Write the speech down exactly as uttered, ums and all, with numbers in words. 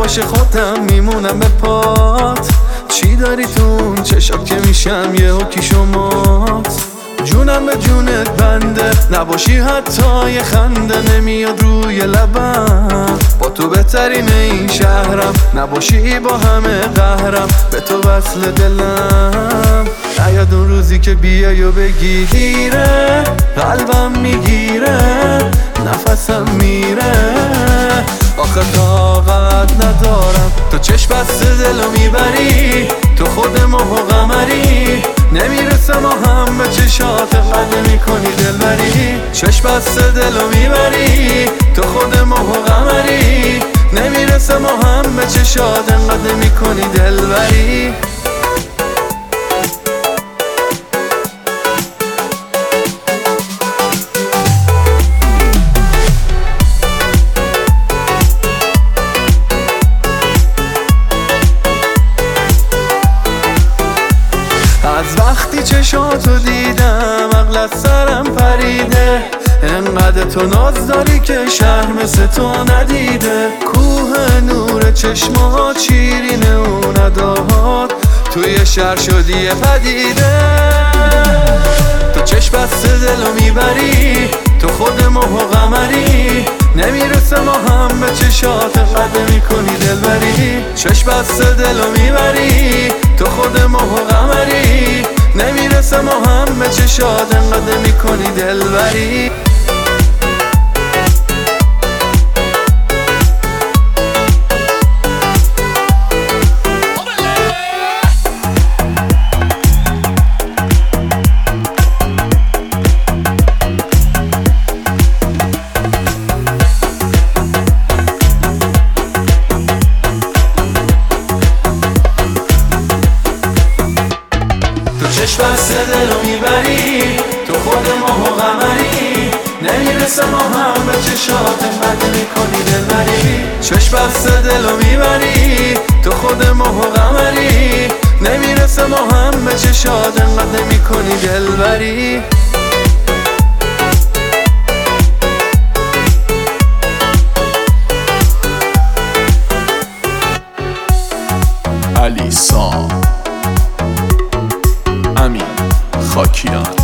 باشه خودم میمونم به پات. چی داری تو اون چشات که میشم یه حکی شمات؟ جونم به جونت بنده، نباشی حتی یه خنده نمیاد روی لبم. با تو بهترین این شهرم، نباشی با همه قهرم، به تو وصل دلم. نیاد اون روزی که بیای و بگی دیره، قلبم میگیره، نفسم میره، آخه طاقت ندارم. تو چشم بسته دلو میبری، تو خود ماه و قمری، نمیرسم و هم به چشات قد میکنی دلبری. چشم بسته دلو میبری، تو خود ماه و قمری، نمیرسم و هم به چشات قد میکنی دلبری. از وقتی چشاتو دیدم عقل از سرم پریده، انقدر تو ناز داری که شهر مثل تو ندیده. کوه نور چشمات، شیرین اون اداهات، توی شهر شدی پدیده. تو چشم بسته دلو میبری، تو خود ماه و قمری، نمیرسه ما هم به چشات قد میکنی دلبری. چشم بسته دلو میبری، تو خود ماه و قمری، نمیرسه ما هم به چشات قد میکنی دلبری. چشم بسته دلو میبری، تو خود ماه و قمری، نمیرسه ما هم به چشات قد میکنی دلبری. چشم بسته دلو میبری، تو خود ماه و قمری، نمیرسه ما هم به چشات قد میکنی دلبری. علی سام، امین خاکیان.